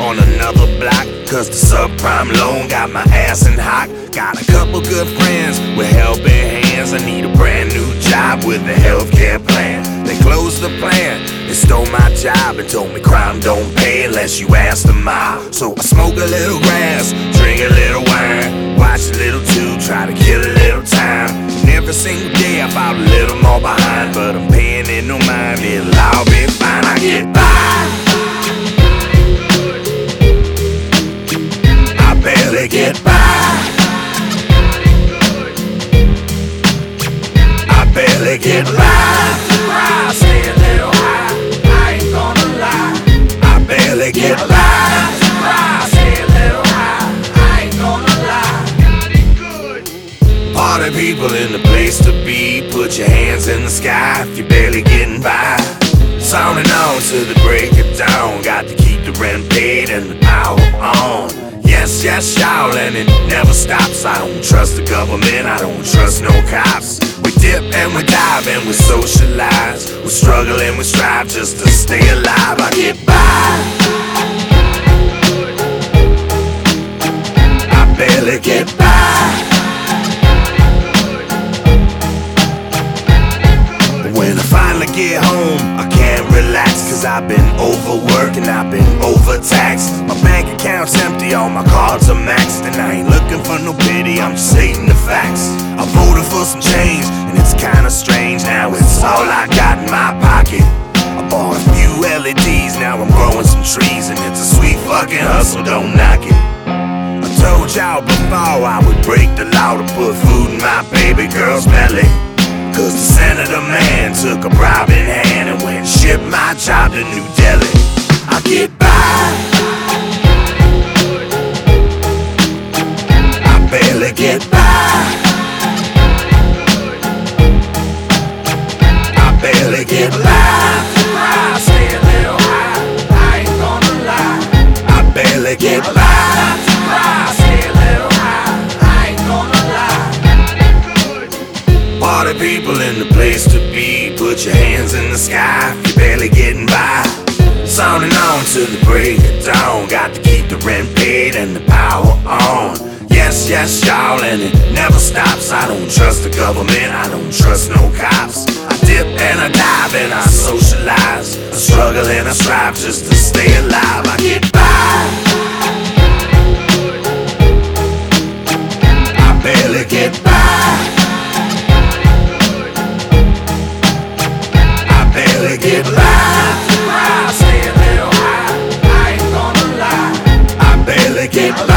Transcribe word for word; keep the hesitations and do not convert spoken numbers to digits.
on another block, cause the subprime loan got my ass in hock. Got a couple good friends with helping hands. I need a brand new job with a healthcare plan. They closed the plan, they stole my job and told me crime don't pay unless you ask the mob. So I smoke a little grass, drink a little wine, watch a little too, try to kill a little time. And every single day I fall a little more behind, but I'm paying it no mind, it'll all be fine. I get by, I barely get by, I barely get by. I stay a little high, I ain't gonna lie, I barely get by. I stay a little high, I ain't gonna lie. Party people in the place to be, put your hands in the sky if you're barely getting by. Sounding on to the break of dawn, got to keep the rent paid and the power on. Yes, yes, y'all, and it never stops. I don't trust the government, I don't trust no cops. We dip and we dive and we socialize. We struggle and we strive just to stay alive. I get by, I barely get by. When I finally get home, I can't relax, cause I've been overworked and I've been overtaxed. My bank account's empty, all my cards are maxed, and I ain't looking for no pity, I'm just stating the facts. I voted for some change, and it's kinda strange, now it's all I got in my pocket. I bought a few L E Ds, now I'm growing some trees, and it's a sweet fucking hustle, don't knock it. I told y'all before I would break the law to put food in my baby girl's belly, cause the senator man took a bribe in hand and went and shipped my job to New Delhi. I get by, I barely get by, I barely get by. I stay a little high, I ain't gonna lie, I barely get by. I stay a little high, I ain't gonna lie. Party people in the place to be, put your hands in the sky if you're barely getting by. Sounding on to the break of dawn, got to keep the rent paid and the power on. Yes, yes, y'all, and it never stops. I don't trust the government, I don't trust no cops. I dip and I dive and I socialize, I struggle and I strive just to stay alive. I get by, I barely get by, I barely get by. I stay a little high, I ain't gonna lie, I barely get by.